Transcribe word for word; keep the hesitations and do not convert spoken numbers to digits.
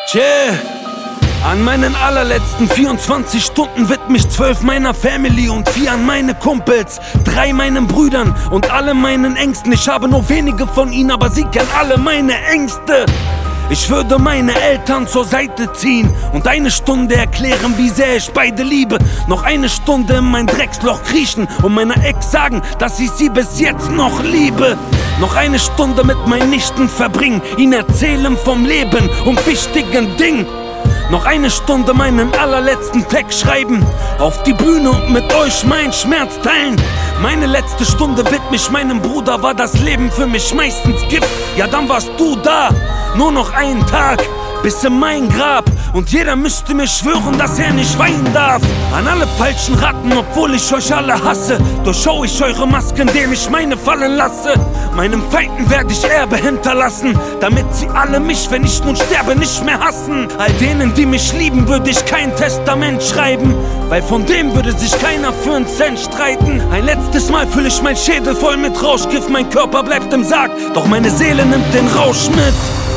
Tschä, an meinen allerletzten vierundzwanzig Stunden widme ich zwölf meiner Family und vier an meine Kumpels, drei meinen Brüdern und alle meinen Ängsten. Ich habe nur wenige von ihnen, aber sie kennen alle meine Ängste. Ich würde meine Eltern zur Seite ziehen und eine Stunde erklären, wie sehr ich beide liebe. Noch eine Stunde in mein Drecksloch kriechen und meiner Ex sagen, dass ich sie bis jetzt noch liebe. Noch eine Stunde mit meinen Nichten verbringen, ihnen erzählen vom Leben und wichtigen Dingen. Noch eine Stunde meinen allerletzten Text schreiben, auf die Bühne und mit euch meinen Schmerz teilen. Meine letzte Stunde widme ich meinem Bruder, war das Leben für mich meistens Gift. Ja, dann warst du da, nur noch einen Tag bis in mein Grab. Und jeder müsste mir schwören, dass er nicht weinen darf. An alle falschen Ratten, obwohl ich euch alle hasse, durchschau ich eure Masken, indem ich meine fallen lasse. Meinen Feinden werde ich Erbe hinterlassen, damit sie alle mich, wenn ich nun sterbe, nicht mehr hassen. All denen, die mich lieben, würde ich kein Testament schreiben, weil von dem würde sich keiner für einen Cent streiten. Ein letztes Mal fülle ich mein Schädel voll mit Rauschgift, mein Körper bleibt im Sarg, doch meine Seele nimmt den Rausch mit.